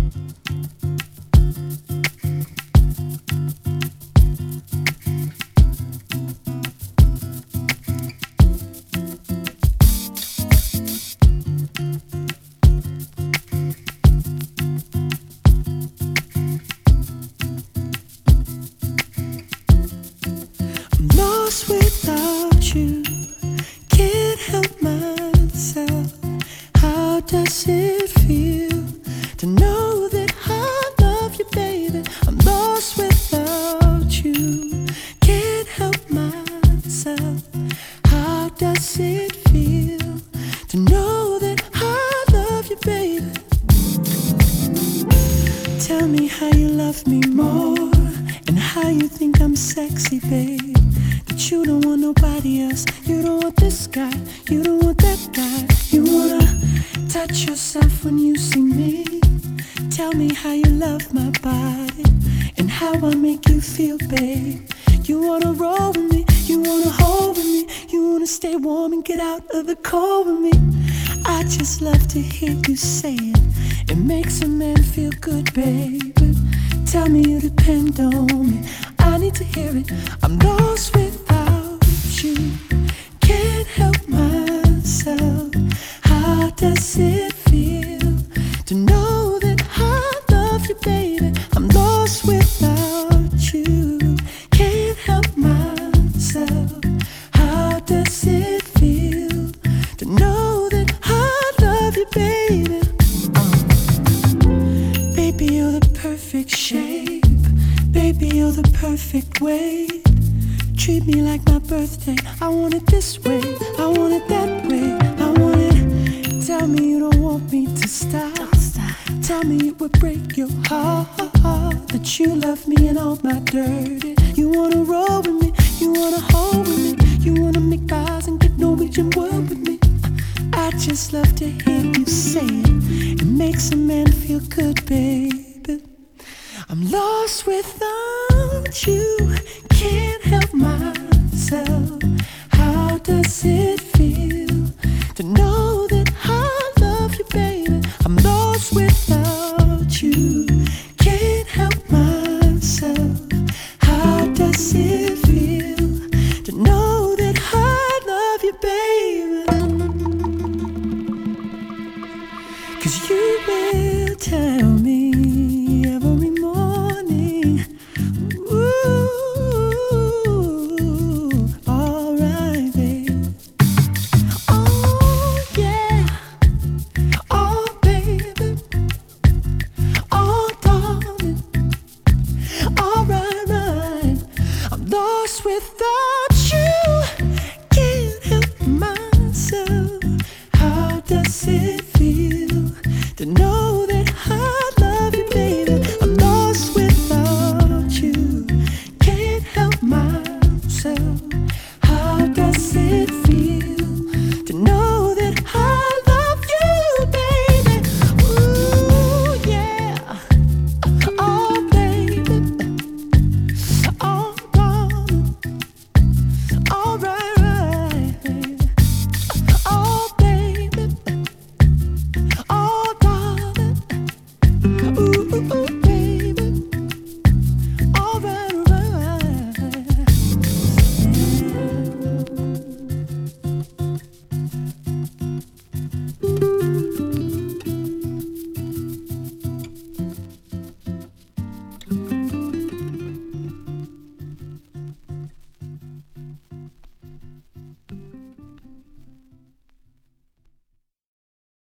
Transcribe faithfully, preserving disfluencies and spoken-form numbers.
Without you, can't help myself. How does it feel to know that I love you, baby? I'm lost without you, can't help myself. How does it feel to know that I love you, baby? Tell me how you love me more and how you think I'm sexy, babe. You don't want nobody else. You don't want this guy. You don't want that guy. You wanna touch yourself when you see me. Tell me how you love my body and how I make you feel, babe. You wanna roll with me. You wanna hold with me. You wanna stay warm and get out of the cold with me. I just love to hear you say it. It makes a man feel good, baby. Tell me you depend on me. I need to hear it. I'm lost without you, can't help myself. How does it feel to know that I love you, baby? I'm lost without you, can't help myself. How does it feel to know that I love you, baby? Uh. Baby, you're the perfect shape. Baby, you're the perfect weight. Treat me like my birthday. I want it this way, I want it that way. I want it. Tell me you don't want me to stop. Tell me it would break your heart that you love me and all my dirty. You wanna roll with me, you wanna hold with me. You wanna make pies and get Norwegian wood with me. I just love to hear you say it. It makes a man feel good, baby. I'm lost without you, can't help myself. How does it feel to know that I love you, baby? I'm lost without you, can't help myself. How does it feel to know that I love you, baby? 'Cause you will tell me every morning, ooh, alright, babe. Oh, yeah, oh, baby, oh, darling, alright, right. I'm lost without you, can't help myself. How does it feel to know